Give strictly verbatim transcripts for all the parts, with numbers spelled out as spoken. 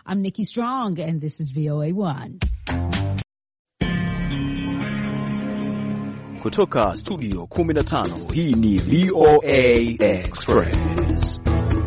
I'm Nikki Strong, and this is V O A one. Kutoka studio kumi na tano, hii ni V O A Express.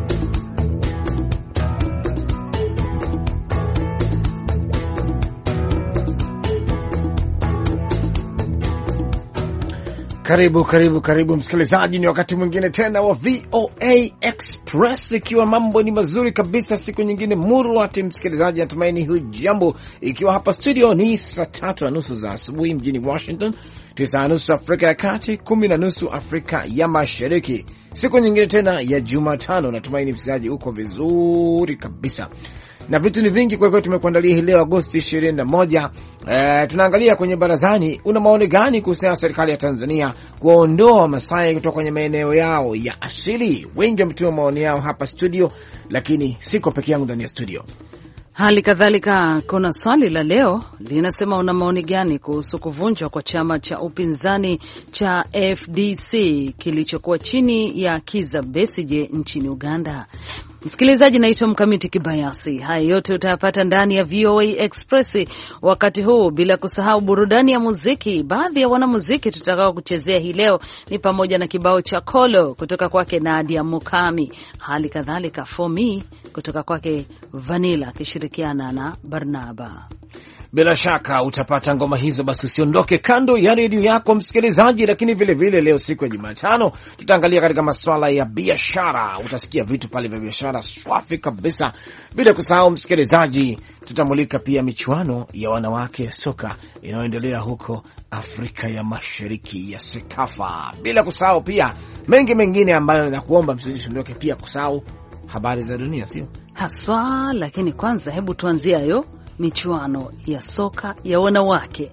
Karibu, karibu, karibu msikilizaji, ni wakati mwingine tena wa V O A Express, ikiwa mambo ni mazuri kabisa, siku nyingine muru ati msikilizaji, natumaini hujambo, ikiwa hapa studio ni saa tatu na nusu za asubuhi mjini Washington, tisa na nusu Afrika ya Kati, kumi na nusu Afrika ya Mashariki. Siku nyingine tena ya Jumatano, natumaini msikilizaji uko vizuri kabisa. Na vitu ni vingi kwa hiyo tumekuandalia hii leo Agosti ishirini na moja. E, tunaangalia kwenye barazani, una maoni gani kuhusiana na serikali ya Tanzania kuondoa Masai kutoka kwenye maeneo yao ya asili? Wengi wametuma maoni yao hapa studio, lakini siko peke yangu ndani ya studio. Hali kadhalika kuna swali la leo linasema, una maoni gani kuhusu kuvunjwa kwa chama cha upinzani cha F D C kilichokuwa chini ya Kizza Besigye nchini Uganda? Msikilizaji, naitwa Mkamiti Kibayasi. Haya yote utayapata ndani ya V O A Express wakati huu, bila kusahau burudani ya muziki. Baadhi ya wanamuziki tutakao kuchezea hii leo ni pamoja na kibao cha Kolo kutoka kwake Nadia Mukami, hali kadhalika For Me kutoka kwake Vanilla akishirikiana na Barnaba. Bila shaka utapata ngoma hizo, basi usiondoke kando ya redio yako msikilizaji. Lakini vile vile leo siku ya Jumatano tutaangalia katika masuala ya biashara, utasikia vitu pale vya biashara swafi kabisa. Bila kusahau msikilizaji, tutamulika pia michuano ya wanawake soka inayoendelea huko Afrika ya Mashariki ya Sekafa. Bila kusahau pia mengi mengine ambayo nakuomba msikilizaji usiondoke pia kusahau habari za dunia, sio haswa. Lakini kwanza hebu tuanzie hayo michuano ya soka ya wanawake.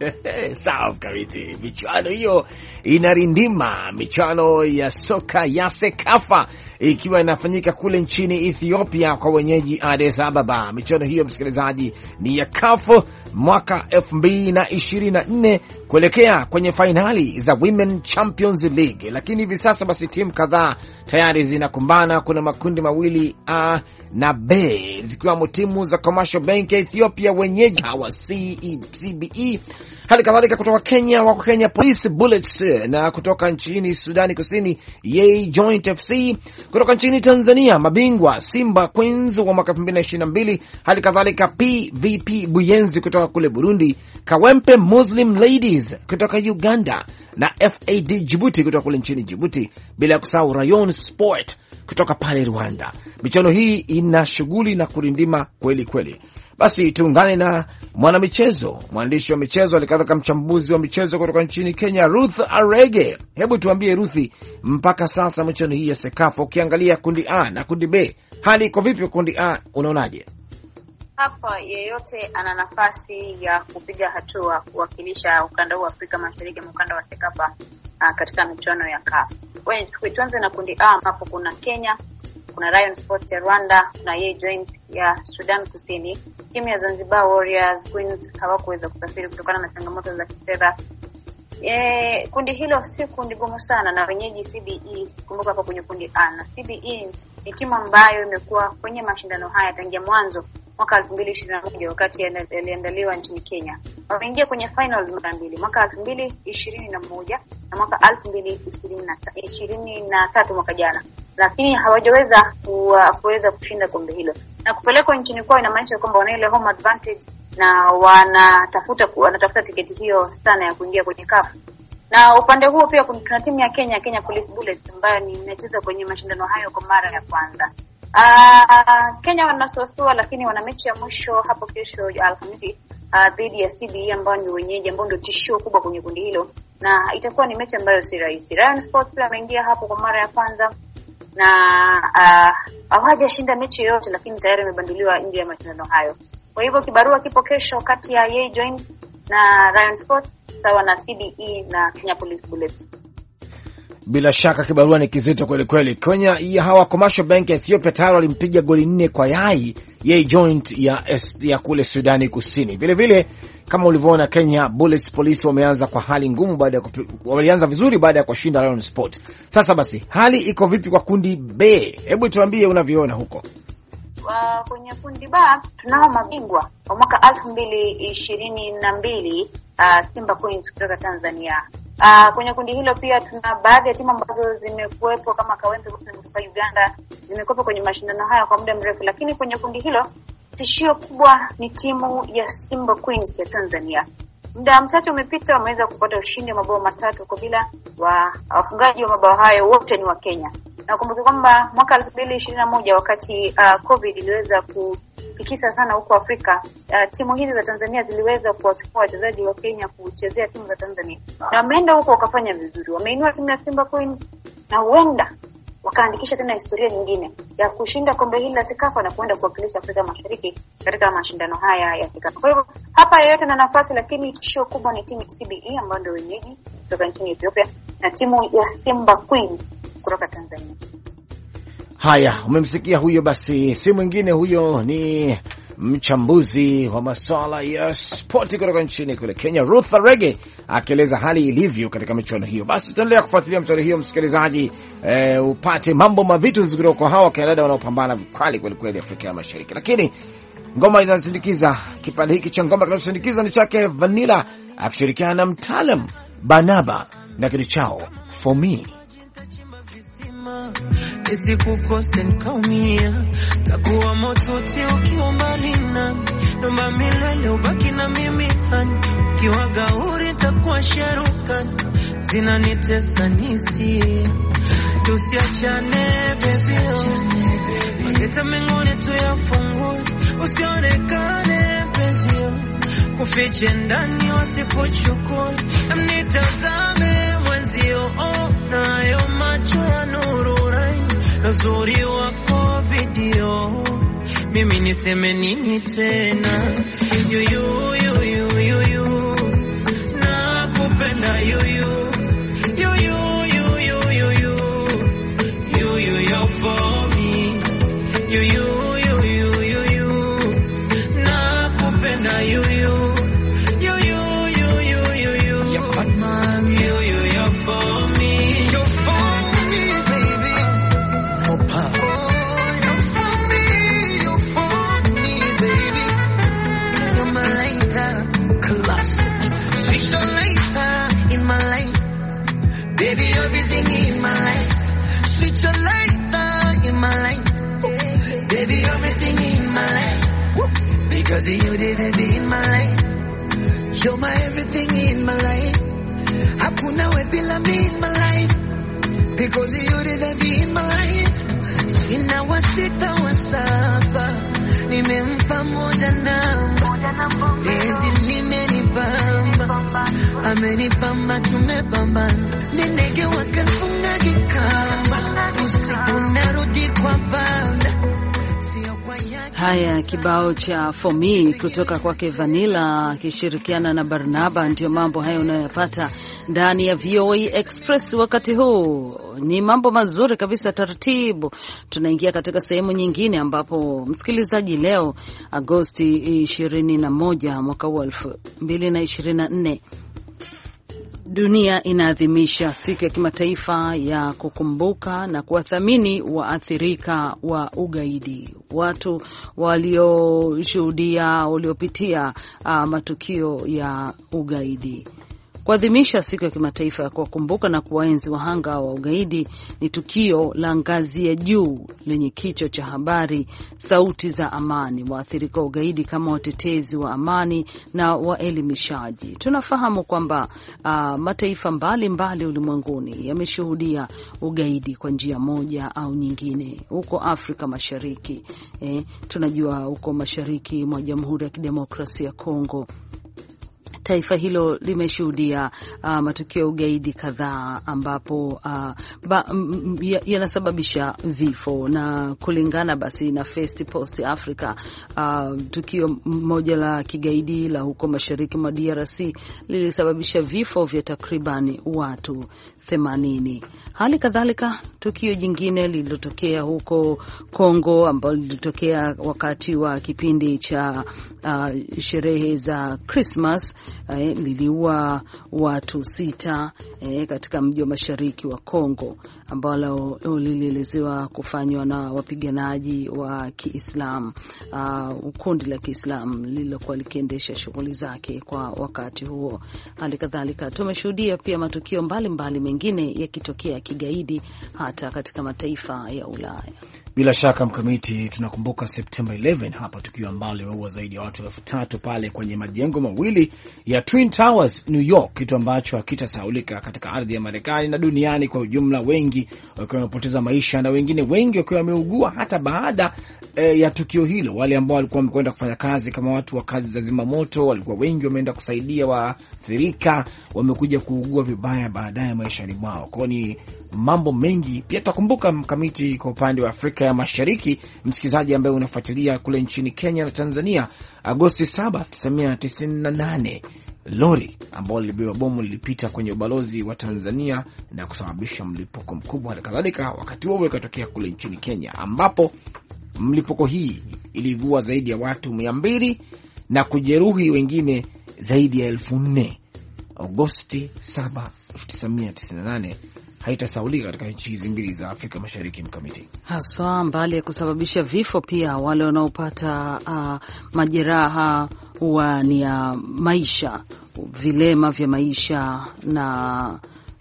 Sawa kabisa, michuano hiyo inarindima, michuano ya soka ya Sekafa ikiwa inafanyika kule nchini Ethiopia kwa wenyeji Addis Ababa. Michuano hiyo msikilizaji ni ya C A F mwaka elfu mbili na ishirini na nne kuelekea kwenye finali za Women Champions League. Lakini hivi sasa basi timu kadhaa tayari zinakumbana. Kuna makundi mawili A na B, zikiwamo timu za Commercial Bank ya Ethiopia wenyeji wa C B E, hali kadhalika kutoka Kenya wako Kenya Police Bullets, na kutoka nchini Sudani Kusini Yei Joint F C, kutoka nchini Tanzania mabingwa Simba Queens wa mwaka elfu mbili na ishirini na mbili, hali kadhalika P V P Buyenzi kutoka kule Burundi, Kawempe Muslim Ladies kutoka Uganda na F A D Djibouti kutoka kule nchini Djibouti, bila kusahau Rayon Sport kutoka pale Rwanda. Michuano hii ina shughuli na kurindima kweli kweli. Basi tuungane na mwanamichezo, mwandishi wa michezo, alikadhalika mchambuzi wa michezo kutoka nchini Kenya, Ruth Arege. Hebu tuambie Ruthi, mpaka sasa michuano hii ya Sekafa ukiangalia kundi A na kundi B, hali iko vipi? Kundi A unaonaje? Hapa yeyote ana nafasi ya kupiga hatua kuwakilisha ukanda wa Afrika Mashariki, ukanda wa Sekafa katika michuano ya C A F. Wewe tuanze na kundi A ambapo kuna Kenya, kuna Rayon Sports ya Rwanda, kuna Yei Joint ya Sudan Kusini. Timu ya Zanzibar Warriors Queens hawakuweza kusafiri kutokana na changamoto za kifedha. Eh, kundi hilo si kundi gumu sana, na wenyeji C B E. Kumbuka hapa kwenye kundi A, na C B E ni timu ambayo imekuwa kwenye mashindano haya tangia mwanzo mwaka elfu mbili ishirini na moja wakati yaliandaliwa nchini Kenya. Wameingia kwenye finals mara mbili, mwaka elfu mbili ishirini na moja na mwaka elfu mbili ishirini na tatu mwaka jana, lakini hawajaweza kuweza kushinda kombe hilo. Na kupelekwa nchini kwao inamaanisha kwamba wana ile home advantage na wanatafuta wanatafuta tiketi hiyo sana ya kuingia kwenye C A F. Na upande huo pia kuna timu ya Kenya, Kenya Police Bullets, ambayo ni inacheza kwenye mashindano hayo kwa mara ya kwanza. Ah, Kenya wanasuasua, lakini wana mechi ya mwisho hapo kesho Alhamisi dhidi ya C B E ambao ni wenyeji, ambao ndio tishio kubwa kwenye kundi hilo, na itakuwa ni mechi ambayo si rahisi. Rayon Sports pia wameingia hapo kwa mara ya kwanza na hawajashinda mechi yoyote, lakini tayari wamebanduliwa nje ya mashindano hayo. Kwa hivyo kibarua kipo kesho kati ya Yei Joint na Rayon Sports sawa na C B E na Kenya Police Bullets. Bila shaka kibarua ni kizito kweli kweli. Kenya ya hawa Commercial Bank ya Ethiopia tayari walimpiga goli nne kwa yai Yei Joint ya ya kule Sudani Kusini. Vile vile kama ulivyoona, Kenya Bullets Police wameanza kwa hali ngumu baada ya walianza vizuri baada ya kushinda Rayon Sport. Sasa basi hali iko vipi kwa kundi B? Hebu tuambie unavyoona huko. uh, kwenye kundi ba tunao mabingwa wa mwaka elfu mbili ishirini na mbili uh, Simba Queens kutoka Tanzania. Uh, kwenye kundi hilo pia tuna baadhi ya timu ambazo zimekuwepo kama Kawempe kutoka Uganda, zimekuwepo kwenye mashindano haya kwa muda mrefu, lakini kwenye kundi hilo tishio kubwa ni timu ya Simba Queens ya Tanzania. Muda mchache umepita, wameweza kupata ushindi wa mabao matatu kwa bila. Wa wafungaji wa mabao hayo wote ni wa Kenya. Na kumbuka kwamba mwaka elfu mbili ishirini na moja wakati uh, COVID iliweza kutikisa sana huko Afrika, uh, timu hizi za Tanzania ziliweza kuwachukua wachezaji wa Kenya kuchezea timu za Tanzania. Na wameenda huko wakafanya vizuri. Wameinua timu ya Simba Queens na huenda wakaandikisha tena historia nyingine ya kushinda kombe hili la Sekafa na kuenda kuwakilisha Afrika Mashariki katika mashindano haya ya Sekafa. Kwa hivyo hapa yote na nafasi, lakini tishio kubwa ni timu ya C B E ambayo ndio wenyeji kutoka nchini Ethiopia na timu ya Simba Queens kutoka Tanzania. Haya, umemsikia huyo, basi si mwingine huyo ni mchambuzi wa masuala ya spoti kutoka nchini kule Kenya, Ruth Arege, akieleza hali ilivyo katika michuano hiyo. Basi tutaendelea kufuatilia michuano hiyo, msikilizaji, e, upate mambo mavitu kutoka kwa hawa Canada wanaopambana vikali kweli kweli Afrika ya Mashariki. Lakini ngoma inasindikiza kipande hiki cha ngoma kinachosindikiza ni chake Vanilla akishirikiana na mtaalam Banaba na kitu chao For Me. Isikukose nikaumia, takuwa motuti ukiwa mbali nami, nomba milele ubaki na mimi hani, ukiwa gauri takuwa sheruka, zinanitesa nisi, tusiachane bezio, mageta mengine tuyafungue, usionekane bezio, kufiche ndani wasikuchukue, nitazame mwenzio, oh, nayo macho ya nuru rai, nzuri wako video, mimi niseme nini tena, you you you you you you, nakupenda you you, you you you you you you, you you you for me, you you you you you you, nakupenda you you, you you you you you you, you man, you you you for me, you for me baby, no power. Baby, everything in my life, switch your light in my life. Baby, everything in my life, because you didn't be in my life. You're my everything in my life. Hakuna we bila me in my life, because you didn't be in my life. Sina wa sita wa saba, nimempa moja namba, ezi nimenibamba, amenibamba tumebambana, ninege wakanfunga kikamba, usiku narudi kwa banda. Haya, kibao cha For Me kutoka kwake Vanilla akishirikiana na Barnaba, ndio mambo hayo unayopata ndani ya V O A Express. Wakati huu ni mambo mazuri kabisa, taratibu tunaingia katika sehemu nyingine ambapo msikilizaji, leo Agosti ishirini na moja mwaka wa elfu mbili na ishirini na nne, dunia inaadhimisha siku ya kimataifa ya kukumbuka na kuwathamini waathirika wa ugaidi, watu walioshuhudia, waliopitia uh, matukio ya ugaidi. Kuadhimisha siku ya kimataifa ya kuwakumbuka na kuwaenzi wahanga wa ugaidi ni tukio la ngazi ya juu lenye kichwa cha habari sauti za amani, waathirika wa ugaidi kama watetezi wa amani na waelimishaji. Tunafahamu kwamba uh, mataifa mbalimbali ulimwenguni yameshuhudia ugaidi kwa njia moja au nyingine. Huko Afrika Mashariki, eh, tunajua huko mashariki mwa Jamhuri ya Kidemokrasia ya Kongo, taifa hilo limeshuhudia uh, matukio ya ugaidi kadhaa ambapo uh, yanasababisha vifo, na kulingana basi na First Post Africa, uh, tukio moja la kigaidi la huko mashariki mwa D R C lilisababisha vifo vya takribani watu themanini. Hali kadhalika tukio jingine lililotokea huko Kongo ambalo lilitokea wakati wa kipindi cha uh, sherehe za Christmas eh, liliua watu sita eh, katika mji wa mashariki wa Kongo ambalo lilielezewa kufanywa na wapiganaji wa Kiislamu, uh, kundi la Kiislamu lililokuwa likiendesha shughuli zake kwa wakati huo. Hali kadhalika tumeshuhudia pia matukio mbalimbali mbali mengine yakitokea kigaidi hata katika mataifa ya Ulaya. Bila shaka Mkamiti, tunakumbuka September eleventh hapa, tukio ambalo limeua zaidi ya watu elfu tatu pale kwenye majengo mawili ya Twin Towers New York, kitu ambacho hakitasahaulika katika ardhi ya Marekani na duniani kwa ujumla, wengi wakiwa wamepoteza maisha na wengine wengi wakiwa wameugua hata baada e, ya tukio hilo. Wale ambao walikuwa wamekwenda kufanya kazi kama watu wa kazi za zimamoto walikuwa wengi wameenda kusaidia waathirika, wamekuja kuugua vibaya baadaye maishani mwao. Kwa ni mambo mengi. Pia tutakumbuka Mkamiti, kwa upande wa Afrika ya Mashariki, msikilizaji ambaye unafuatilia kule nchini Kenya na Tanzania, Agosti saba elfu tisa mia tisini na nane lori ambalo lilibeba bomu lilipita kwenye ubalozi wa Tanzania na kusababisha mlipuko mkubwa. Kadhalika wakati huo ukatokea kule nchini Kenya ambapo mlipuko hii ilivua zaidi ya watu mia mbili na kujeruhi wengine zaidi ya elfu nne. Agosti saba elfu tisa mia tisini na nane haitasaulika katika nchi hizi mbili za Afrika Mashariki. Mkamiti, haswa mbali ya kusababisha vifo, pia wale wanaopata uh, majeraha huwa ni ya maisha, vilema vya maisha, na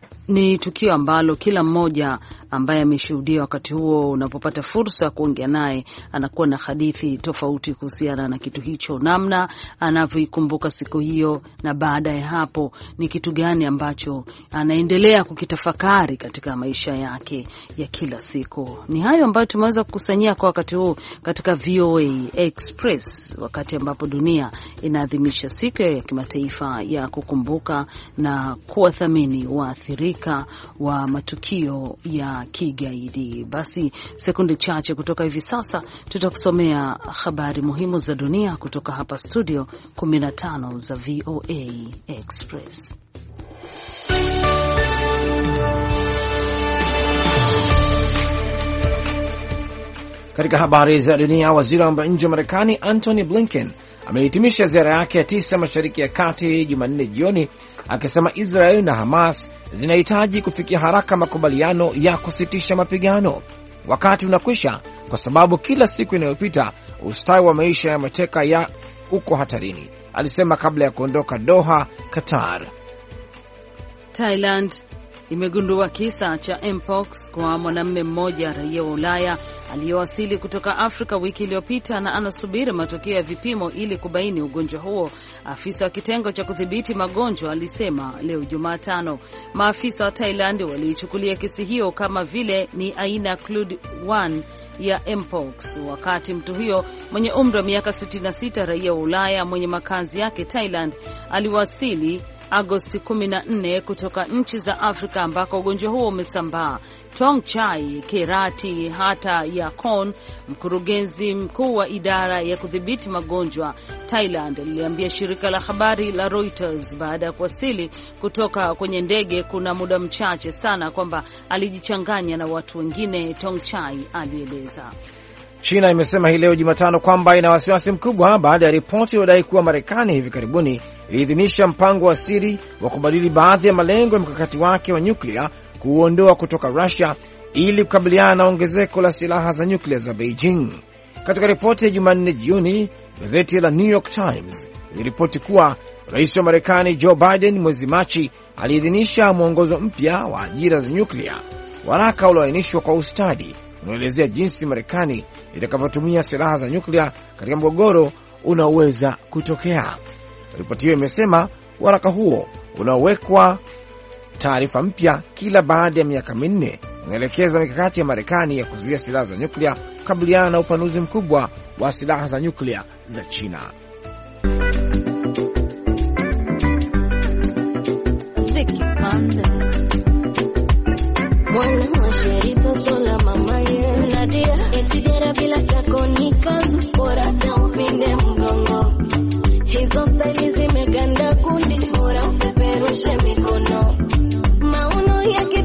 ni tukio ambalo kila mmoja ambaye ameshuhudia wakati huo, unapopata fursa kuongea naye, anakuwa na hadithi tofauti kuhusiana na kitu hicho, namna anavyoikumbuka siku hiyo, na baada ya hapo ni kitu gani ambacho anaendelea kukitafakari katika maisha yake ya kila siku. Ni hayo ambayo tumeweza kukusanyia kwa wakati huu katika V O A Express, wakati ambapo dunia inaadhimisha siku ya kimataifa ya kukumbuka na kuwathamini waathirika wa matukio ya kigaidi. Basi sekunde chache kutoka hivi sasa tutakusomea habari muhimu za dunia kutoka hapa studio kumi na tano za V O A Express. Katika habari za dunia, waziri wa mambo ya nje wa Marekani Antony Blinken amehitimisha ziara yake ya tisa Mashariki ya Kati Jumanne jioni, akisema Israel na Hamas zinahitaji kufikia haraka makubaliano ya kusitisha mapigano. Wakati unakwisha kwa sababu kila siku inayopita ustawi wa maisha ya mateka ya uko hatarini, alisema kabla ya kuondoka Doha, Qatar. Thailand imegundua kisa cha mpox kwa mwanamume mmoja raia wa Ulaya aliyewasili kutoka Afrika wiki iliyopita na anasubiri matokeo ya vipimo ili kubaini ugonjwa huo. Afisa wa kitengo cha kudhibiti magonjwa alisema leo Jumatano. Maafisa wa Thailand waliichukulia kesi hiyo kama vile ni aina Clade one ya mpox, wakati mtu huyo mwenye umri wa miaka sitini na sita raia wa Ulaya mwenye makazi yake Thailand aliwasili Agosti kumi na nne kutoka nchi za Afrika ambako ugonjwa huo umesambaa. Tongchai Kerati Hata Yakon, mkurugenzi mkuu wa idara ya kudhibiti magonjwa Thailand, aliambia shirika la habari la Reuters baada ya kuwasili kutoka kwenye ndege kuna muda mchache sana kwamba alijichanganya na watu wengine. Tongchai alieleza. China imesema hii leo Jumatano kwamba ina wasiwasi mkubwa baada ya ripoti iliyodai kuwa Marekani hivi karibuni iliidhinisha mpango wa siri wa kubadili baadhi ya malengo ya mkakati wake wa nyuklia, kuondoa kutoka Russia ili kukabiliana na ongezeko la silaha za nyuklia za Beijing. Katika ripoti ya Jumanne jioni, gazeti la New York Times iliripoti kuwa rais wa Marekani Joe Biden mwezi Machi aliidhinisha mwongozo mpya wa ajira za nyuklia. Waraka ulioainishwa kwa ustadi unaelezea jinsi Marekani itakavyotumia silaha za nyuklia katika mgogoro unaoweza kutokea. Ripoti hiyo imesema waraka huo unaowekwa taarifa mpya kila baada ya miaka minne unaelekeza mikakati ya Marekani ya kuzuia silaha za nyuklia kukabiliana na upanuzi mkubwa wa silaha za nyuklia za China. Mwana wa sherito sola mama ye Nadia etidera bila tako ni kazu bora cha upinde mgongo. Hizo staili zimeganda kundi bora upeperushe mikono. Mauno yake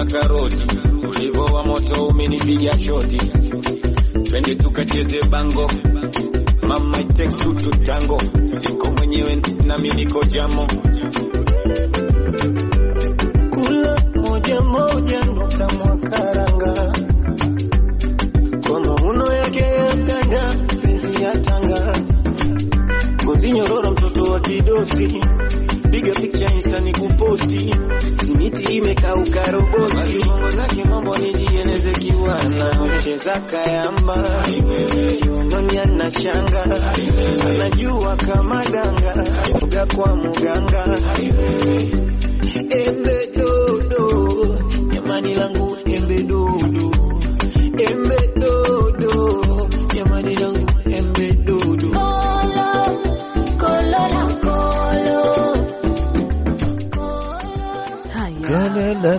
karoti, ulivo wa moto umenipiga shoti. Twende tukacheze bango, mama it takes two to tango. Niko mwenyewe na mimi niko jamo. Kula moja moja nota mwakaranga, kwa mauno yake ya ganda, penzi ya tanga. Ngozi nyororo mtoto wa kidosi, piga picture insta ni kuposti. Simiti imekauka roboti, bongo zake mambo nijieleze kiwana. Mcheza kayamba, yunoni anashanga, anajua kama danga, kuga kwa muganga. Embe dodo, jamani langu embe dodo. Embe dodo, jamani langu embe dodo. Kala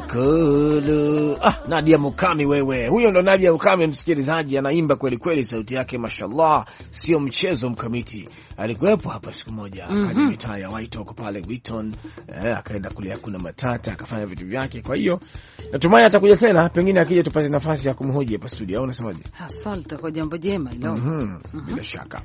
kolo. Ah, Nadia Mukami wewe. Huyo ndo Nadia Mukami, msikilizaji, anaimba kweli kweli, sauti yake mashallah, sio mchezo. Mkamiti alikuwepo hapa siku moja, mm -hmm. akaja mitaa ya White Oak pale Wheaton, eh, akaenda kule kuna matata, akafanya vitu vyake. Kwa hiyo natumai atakuja tena, pengine akija tupate nafasi ya kumhoji hapa studio, au unasemaje? Asante kwa jambo jema hilo. Mhm. Mm -hmm. Bila shaka.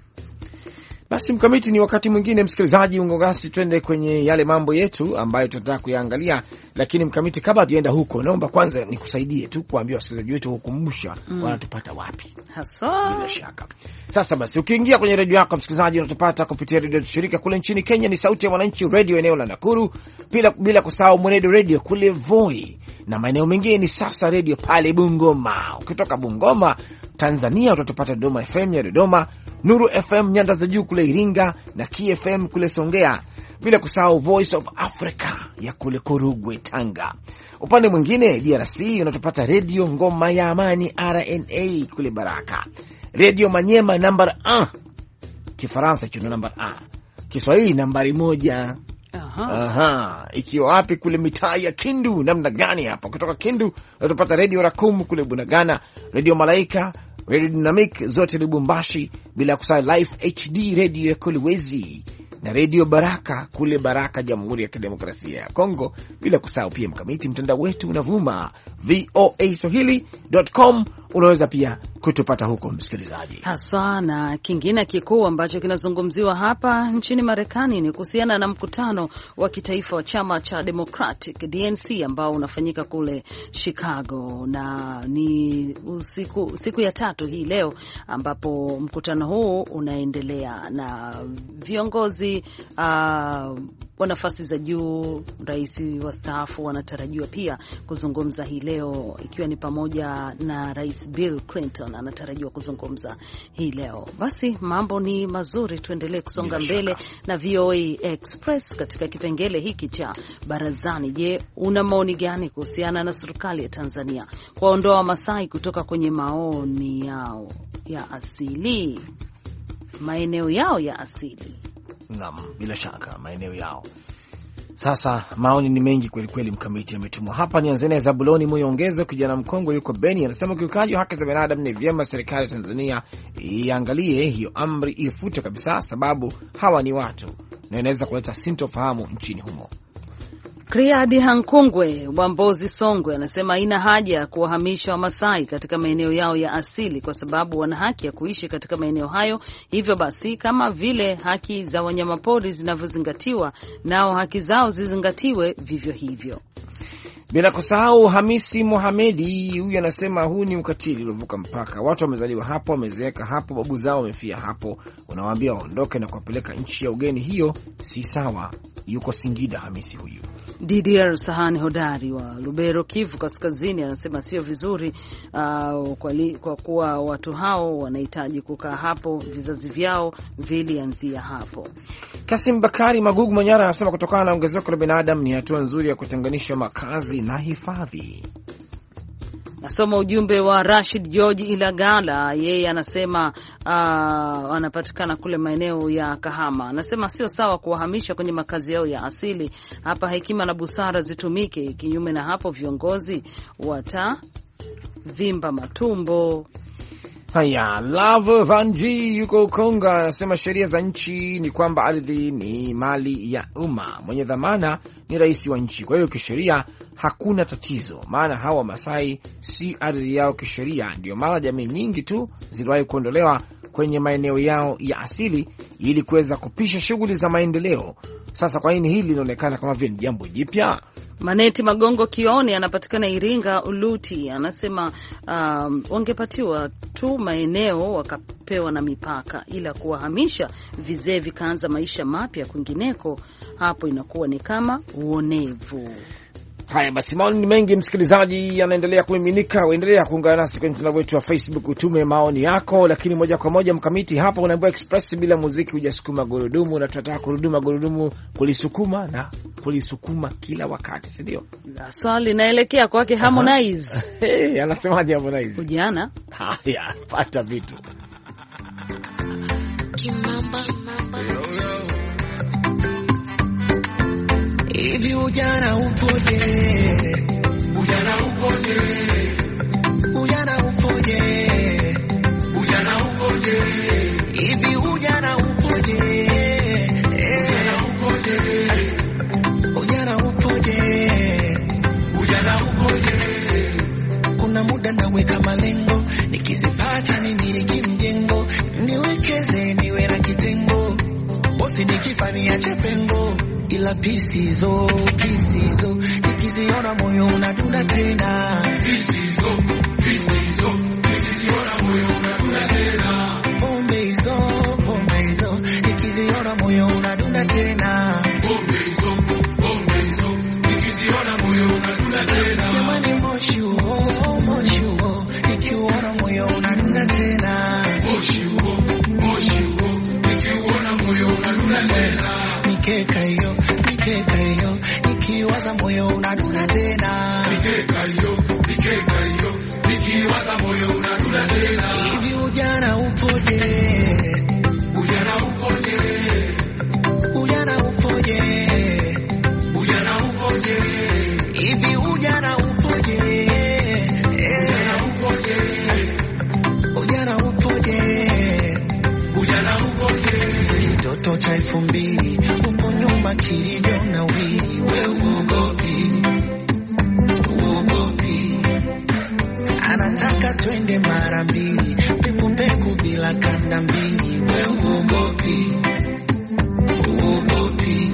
Basi Mkamiti, ni wakati mwingine msikilizaji, ungogasi twende kwenye yale mambo yetu ambayo tunataka kuyaangalia. Lakini Mkamiti, kabla tuende huko, naomba kwanza nikusaidie tu kuambia wasikilizaji wetu, hukumbusha mm. wanatupata wapi hasa. Bila shaka. Sasa basi, ukiingia kwenye redio yako msikilizaji, unatupata kupitia redio shirika kule nchini Kenya ni Sauti ya Mwananchi Radio eneo la Nakuru, bila bila kusahau Mwenedo Radio kule Voi, na maeneo mengine ni Sasa Radio pale Bungoma. Ukitoka Bungoma Tanzania utatupata Dodoma F M ya Dodoma, Nuru F M nyanda za juu kule Iringa, na K F M kule Songea, bila kusahau Voice of Africa ya kule Korogwe Tanga. Upande mwingine D R C unatupata Radio Ngoma ya Amani R N A kule Baraka, Radio Manyema namba a, Kifaransa chuno namba a, Kiswahili nambari moja. Aha. Aha. Ikiwa wapi kule mitaa ya Kindu, namna gani hapa? Kutoka Kindu unatupata Radio Rakumu kule Bunagana, Radio Malaika, Radio Dynamic zote Lubumbashi, bila kusahau Life H D Radio ya kule Wezi, na Radio Baraka kule Baraka, Jamhuri ya Kidemokrasia ya Kongo, bila kusahau pia Mkamiti, mtandao wetu unavuma V O A Swahili dot com, unaweza pia kutupata huko msikilizaji. Hasa na kingine kikuu ambacho kinazungumziwa hapa nchini Marekani ni kuhusiana na mkutano wa kitaifa wa chama cha Democratic D N C ambao unafanyika kule Chicago, na ni usiku, siku ya tatu hii leo ambapo mkutano huu unaendelea na viongozi uh, wa nafasi za juu, rais wastaafu wanatarajiwa pia kuzungumza hii leo, ikiwa ni pamoja na Rais Bill Clinton anatarajiwa kuzungumza hii leo. Basi mambo ni mazuri, tuendelee kusonga mbele na V O A Express katika kipengele hiki cha barazani. Je, una maoni gani kuhusiana na serikali ya Tanzania kuondoa Masai kutoka kwenye maoni yao ya asili, maeneo yao ya asili? Naam, bila shaka maeneo yao. Sasa maoni ni mengi kweli kweli, Mkamiti ametumwa hapa. Ni Anzania Zabuloni Moyongezo, kijana mkongwe yuko Beni, anasema ukiukaji wa haki za binadamu ni vyema serikali ya Tanzania iangalie hiyo amri, ifute kabisa, sababu hawa ni watu na inaweza kuleta sintofahamu nchini humo. Kriadi Hankungwe wa Mbozi Songwe anasema haina haja ya kuwahamisha Wamasai katika maeneo yao ya asili kwa sababu wana haki ya kuishi katika maeneo hayo. Hivyo basi, kama vile haki za wanyamapori zinavyozingatiwa, nao haki zao zizingatiwe vivyo hivyo. Bila kusahau Hamisi Mohamedi, huyu anasema huu ni ukatili uliovuka mpaka. Watu wamezaliwa hapo, wamezeeka hapo, babu zao wamefia hapo, unawaambia waondoke na kuwapeleka nchi ya ugeni, hiyo si sawa. Yuko Singida Hamisi huyu. D D R Sahani Hodari wa Lubero, Kivu Kaskazini, anasema sio vizuri uh, kwa, li, kwa kuwa watu hao wanahitaji kukaa hapo, vizazi vyao vilianzia hapo. Kasim Bakari Magugu Manyara anasema kutokana na ongezeko la binadamu ni hatua nzuri ya kutenganisha makazi na hifadhi. Nasoma ujumbe wa Rashid George Ilagala, yeye anasema uh, anapatikana kule maeneo ya Kahama. Anasema sio sawa kuwahamisha kwenye makazi yao ya asili. Hapa hekima na busara zitumike, kinyume na hapo viongozi watavimba matumbo. Haya, Love Vanji yuko Konga anasema sheria za nchi ni kwamba ardhi ni mali ya umma, mwenye dhamana ni rais wa nchi. Kwa hiyo kisheria hakuna tatizo, maana hawa Masai si ardhi yao kisheria. Ndio maana jamii nyingi tu ziliwahi kuondolewa kwenye maeneo yao ya asili ili kuweza kupisha shughuli za maendeleo. Sasa kwa nini hili linaonekana kama vile jambo jipya? Maneti Magongo Kioni anapatikana Iringa Uluti anasema um, wangepatiwa tu maeneo wakapewa na mipaka, ila kuwahamisha vizee vikaanza maisha mapya kwingineko, hapo inakuwa ni kama uonevu. Haya basi, maoni ni mengi msikilizaji, yanaendelea kumiminika. Uendelea kuungana nasi kwenye mtandao wetu wa Facebook, utume maoni yako, lakini moja kwa moja Mkamiti hapa unaambiwa express bila muziki hujasukuma gurudumu, na tunataka kuruduma gurudumu kulisukuma na kulisukuma kila wakati, si ndio? Swali naelekea kwake Harmonize. Hey, anasemaje Harmonize? Ujana. Haya, pata vitu. Kimamba mamba. Hivi ujana upoje? Ujana upoje? Ujana upoje? Ujana upoje? Hivi ujana upoje? Ujana upoje? Ujana upoje? Ujana upoje? Kuna muda naweka malengo, nikizipata nimiliki mjengo, niwekeze niwe na kitengo, bosi nikifania chepengo. Ila pisizo, pisizo, nikiziona moyo unadunda tena. Pisizo, pisizo, nikiziona moyo unadunda tena. Pombe hizo, pombe hizo, nikiziona moyo unadunda tena. Pombe hizo, pombe hizo, nikiziona moyo unadunda tena. Jamani moshi huo, moshi huo, nikiuona moyo unadunda tena. Moshi huo, moshi huo, nikiuona moyo unadunda tena. Mikeka hiyo, mikeka hiyo, nikiwaza moyo unadunda tena. Mikeka hiyo, mikeka hiyo, nikiwaza moyo unadunda tena. Hivi ujana upoje? Ujana upoje? Ujana upoje? Ujana upoje? Hivi ujana upoje? Ujana upoje? Ujana upoje? Ujana upoje? Kitoto cha elfu mbili upo nyuma kilivyo na wili, we uogopi, uogopi. Anataka twende mara mbili, peku peku bila kanda mbili, we uogopi, uogopi.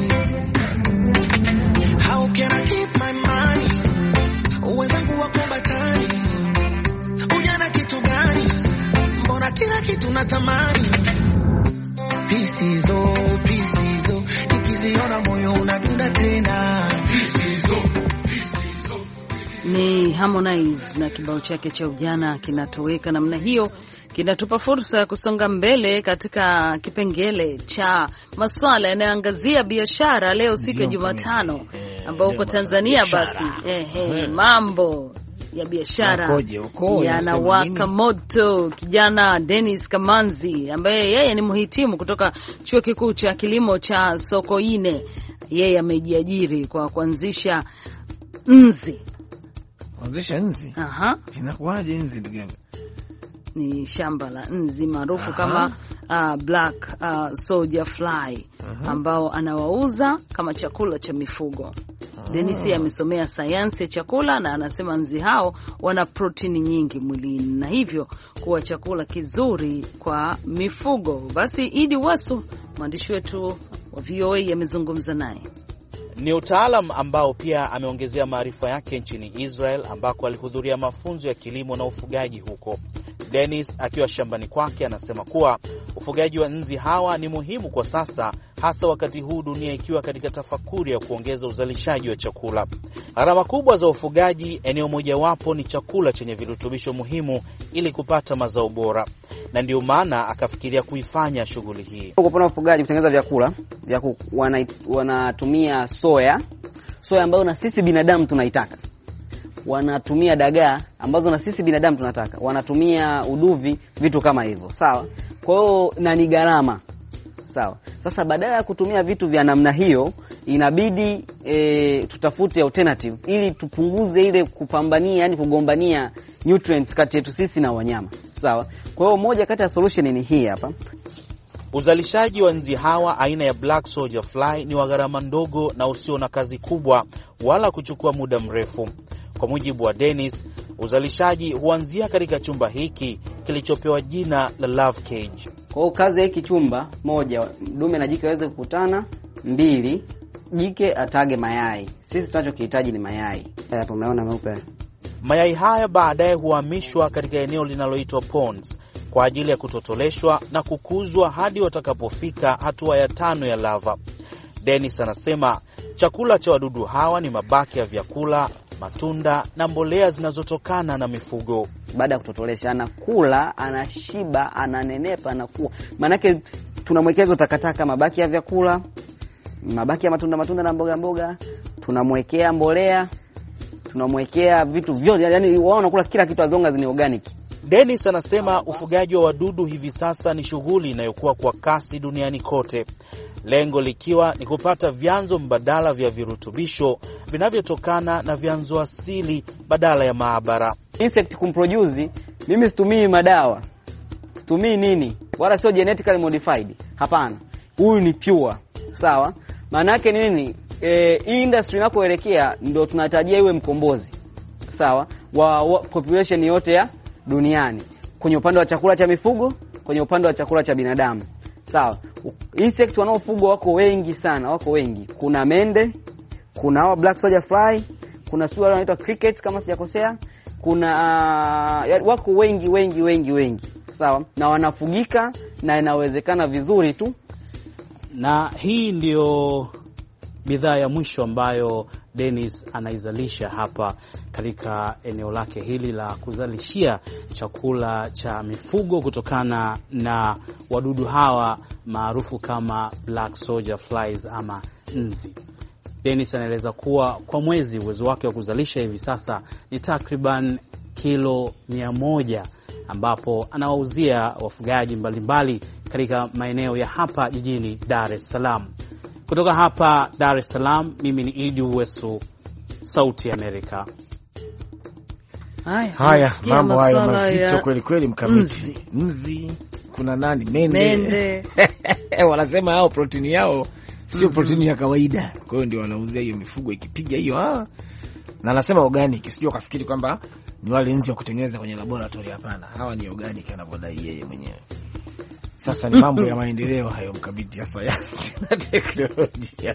How can I keep my money? Uwezangu wako batani, ujana kitu gani? Mbona kila kitu natamani? Pisizo, pisizo, nikiziona moyo unadunda tena. Pisizo, pisizo. Ni Harmonize na kibao chake cha ujana kinatoweka namna hiyo. Kinatupa fursa ya kusonga mbele katika kipengele cha masuala yanayoangazia biashara leo siku ya Jumatano, ambao uko Tanzania basi ehe, mambo ya biashara yanawaka moto. Kijana Dennis Kamanzi ambaye yeye ni mhitimu kutoka chuo kikuu cha kilimo cha Sokoine, yeye amejiajiri kwa kuanzisha nzi. Kuanzisha nzi? Aha. Inakuwaje nzi ndugu yangu? Ni shamba la nzi maarufu kama uh, black uh, soldier fly. Aha. Ambao anawauza kama chakula cha mifugo. Dennis amesomea sayansi ya chakula na anasema nzi hao wana protini nyingi mwilini na hivyo kuwa chakula kizuri kwa mifugo. Basi Idi Wasu, mwandishi wetu wa V O A, amezungumza naye. Ni utaalam ambao pia ameongezea maarifa yake nchini Israel ambako alihudhuria mafunzo ya kilimo na ufugaji huko. Dennis akiwa shambani kwake anasema kuwa ufugaji wa nzi hawa ni muhimu kwa sasa, hasa wakati huu dunia ikiwa katika tafakuri ya kuongeza uzalishaji wa chakula. Gharama kubwa za ufugaji, eneo mojawapo ni chakula chenye virutubisho muhimu ili kupata mazao bora, na ndio maana akafikiria kuifanya shughuli hii. Kwa ufugaji kutengeneza vyakula, vyaku wanatumia soya, soya ambayo na sisi binadamu tunaitaka. Wanatumia dagaa ambazo na sisi binadamu tunataka. Wanatumia uduvi, vitu kama hivyo. Sawa? Kwa hiyo na ni gharama. Sawa. Sasa badala ya kutumia vitu vya namna hiyo, inabidi e, tutafute alternative ili tupunguze ile kupambania, yani kugombania nutrients kati yetu sisi na wanyama. Sawa. Kwa hiyo moja kati ya solution ni hii hapa. Uzalishaji wa nzi hawa aina ya Black Soldier Fly ni wa gharama ndogo na usio na kazi kubwa wala kuchukua muda mrefu. Kwa mujibu wa Dennis, uzalishaji huanzia katika chumba hiki kilichopewa jina la Love Cage. Kwa hiyo kazi ya hiki chumba, moja, dume na jike waweze kukutana, mbili, jike atage mayai. Sisi tunachokihitaji ni mayai. Hapo umeona meupe. Mayai haya baadaye huhamishwa katika eneo linaloitwa ponds kwa ajili ya kutotoleshwa na kukuzwa hadi watakapofika hatua ya tano ya lava. Dennis anasema chakula cha wadudu hawa ni mabaki ya vyakula, matunda na mbolea zinazotokana na mifugo. Baada ya kutotolesha anakula, anashiba, ananenepa, anakuwa. Manake tunamwekeza takataka, mabaki ya vyakula, mabaki ya matunda matunda na mboga mboga, tunamwekea mbolea, tunamwekea vitu vyote, yani wao wanakula kila kitu as long as ni organic. Dennis anasema ufugaji wa wadudu hivi sasa ni shughuli inayokuwa kwa kasi duniani kote. Lengo likiwa ni kupata vyanzo mbadala vya virutubisho vinavyotokana na vyanzo asili badala ya maabara. Insect kumproduce, mimi situmii madawa. Situmii nini? Wala sio genetically modified. Hapana. Huyu ni pure. Sawa? Maana yake nini? Eh, hii industry inakoelekea ndio tunatarajia iwe mkombozi. Sawa? Wa, wa population yote ya duniani. Kwenye upande wa chakula cha mifugo, kwenye upande wa chakula cha binadamu. Sawa. Insect wanaofugwa wako wengi sana, wako wengi. Kuna mende, kuna hawa Black Soldier Fly, kuna sio wale wanaitwa crickets kama sijakosea, kuna uh, wako wengi wengi wengi wengi. Sawa? Na wanafugika na inawezekana vizuri tu. Na hii ndio bidhaa ya mwisho ambayo Dennis anaizalisha hapa katika eneo lake hili la kuzalishia chakula cha mifugo kutokana na wadudu hawa maarufu kama Black Soldier Flies ama nzi. Dennis anaeleza kuwa kwa mwezi uwezo wake wa kuzalisha hivi sasa ni takriban kilo mia moja, ambapo anawauzia wafugaji mbalimbali katika maeneo ya hapa jijini Dar es Salaam. Kutoka hapa Dar es Salaam, mimi ni Idi Uwesu, Sauti ya Amerika. Haya, haya mambo haya mazito kweli kweli mkamiti. Nzi, kuna nani? Mende. Mende. Wanasema hao protini yao sio mm-hmm. protini ya kawaida. Kwa hiyo ndio wanauzia hiyo mifugo ikipiga hiyo ah. Na anasema organic, sio kafikiri kwamba ni wale nzi wa kutengeneza kwenye laboratory, hapana. Hawa ni organic anavyodai yeye mwenyewe. Sasa ni mambo ya maendeleo hayo mkabiti ya sayansi na teknolojia.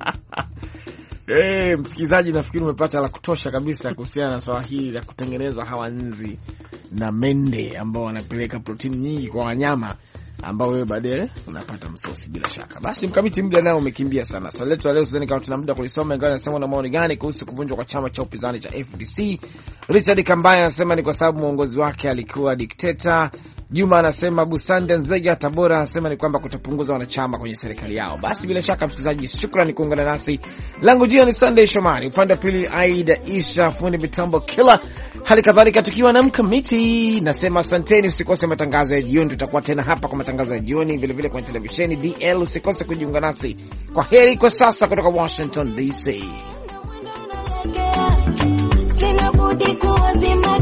Eh, msikilizaji, nafikiri umepata la kutosha kabisa kuhusiana na swala hili la kutengenezwa hawa nzi na mende ambao wanapeleka protini nyingi kwa wanyama ambao wewe baadaye unapata msosi bila shaka. Basi mkabiti, muda nao umekimbia sana. Swali letu leo sidhani kama tuna muda kulisoma, ingawa nasema na maoni gani kuhusu kuvunjwa kwa chama cha upinzani cha F D C. Richard Kambaya anasema ni kwa sababu muongozi wake alikuwa dikteta. Juma anasema Busanda Nzega Tabora anasema ni kwamba kutapunguza wanachama kwenye serikali yao. Basi bila shaka msikilizaji, shukrani kuungana nasi. Langu jina ni Sunday Shomari, upande pili Aida Isha, fundi mitambo Killer. Hali kadhalika tukiwa na mkamiti, nasema asanteni, usikose matangazo ya jioni. Tutakuwa tena hapa kwa matangazo ya jioni, vile vile kwenye televisheni D L. Usikose kujiunga nasi. Kwa heri kwa sasa kutoka Washington D C. Sina budi kuwazima